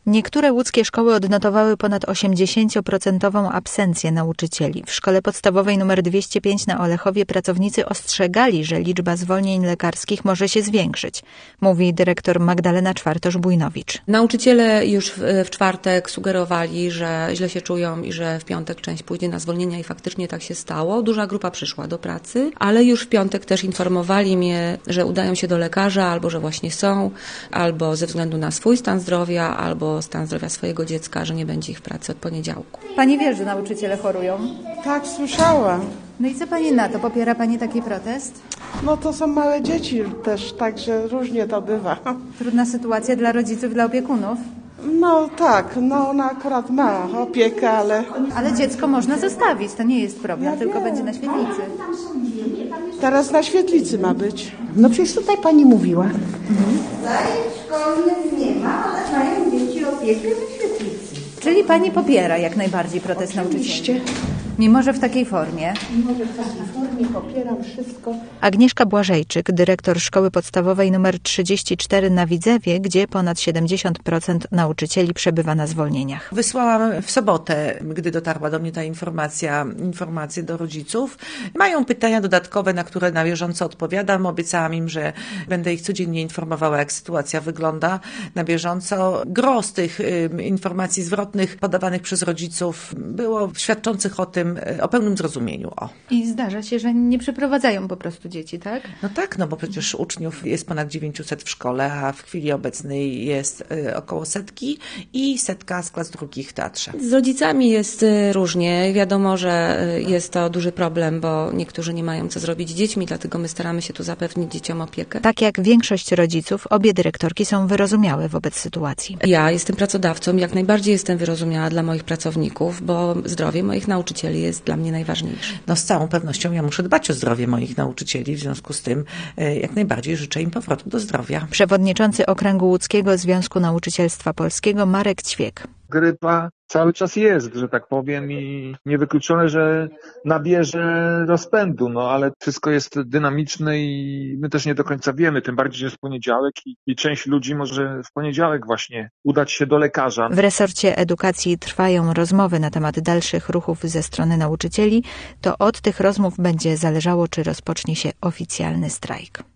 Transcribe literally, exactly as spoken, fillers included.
Niektóre łódzkie szkoły odnotowały ponad osiemdziesięcioprocentową absencję nauczycieli. W szkole podstawowej nr dwieście pięć na Olechowie pracownicy ostrzegali, że liczba zwolnień lekarskich może się zwiększyć, mówi dyrektor Magdalena Czwartosz-Bujnowicz. Nauczyciele już w, w czwartek sugerowali, że źle się czują i że w piątek część pójdzie na zwolnienia i faktycznie tak się stało. Duża grupa przyszła do pracy, ale już w piątek też informowali mnie, że udają się do lekarza albo że właśnie są, albo ze względu na swój stan zdrowia, albo stan zdrowia swojego dziecka, że nie będzie ich w pracy od poniedziałku. Pani wie, że nauczyciele chorują? Tak, słyszałam. No i co pani na to? Popiera pani taki protest? No to są małe dzieci też, także różnie to bywa. Trudna sytuacja dla rodziców, dla opiekunów? No tak, no ona akurat ma opiekę, ale... Ale dziecko można zostawić, to nie jest problem, ja tylko wiem. Będzie na świetlicy. Teraz na świetlicy ma być. No przecież tutaj pani mówiła. Mhm. Zajęć szkolnych nie ma, ale mają dzieci opiekę na świetlicy. Czyli pani popiera jak najbardziej protest nauczycieli? Mimo że w takiej formie? Mimo że w takiej formie popieram wszystko. Agnieszka Błażejczyk, dyrektor szkoły podstawowej nr trzydzieści cztery na Widzewie, gdzie ponad siedemdziesiąt procent nauczycieli przebywa na zwolnieniach. Wysłałam w sobotę, gdy dotarła do mnie ta informacja, informacje do rodziców. Mają pytania dodatkowe, na które na bieżąco odpowiadam. Obiecałam im, że będę ich codziennie informowała, jak sytuacja wygląda na bieżąco. Gros tych y, informacji zwrotnych podawanych przez rodziców było świadczących o tym, o pełnym zrozumieniu. O. I zdarza się, że nie przeprowadzają po prostu dzieci, tak? No tak, no bo przecież uczniów jest ponad dziewięćset w szkole, a w chwili obecnej jest y, około setki i setka z klas drugich w teatrze. Z rodzicami jest y, różnie. Wiadomo, że y, jest to duży problem, bo niektórzy nie mają co zrobić z dziećmi, dlatego my staramy się tu zapewnić dzieciom opiekę. Tak jak większość rodziców, obie dyrektorki są wyrozumiałe wobec sytuacji. Ja jestem pracodawcą, jak najbardziej jestem wyrozumiała dla moich pracowników, bo zdrowie moich nauczycieli jest dla mnie najważniejsze. No z całą pewnością ja muszę dbać o zdrowie moich nauczycieli, w związku z tym jak najbardziej życzę im powrotu do zdrowia. Przewodniczący Okręgu Łódzkiego Związku Nauczycielstwa Polskiego Marek Ćwiek. Grypa cały czas jest, że tak powiem, i niewykluczone, że nabierze rozpędu, no ale wszystko jest dynamiczne i my też nie do końca wiemy, tym bardziej, że jest poniedziałek i, i część ludzi może w poniedziałek właśnie udać się do lekarza. W resorcie edukacji trwają rozmowy na temat dalszych ruchów ze strony nauczycieli. To od tych rozmów będzie zależało, czy rozpocznie się oficjalny strajk.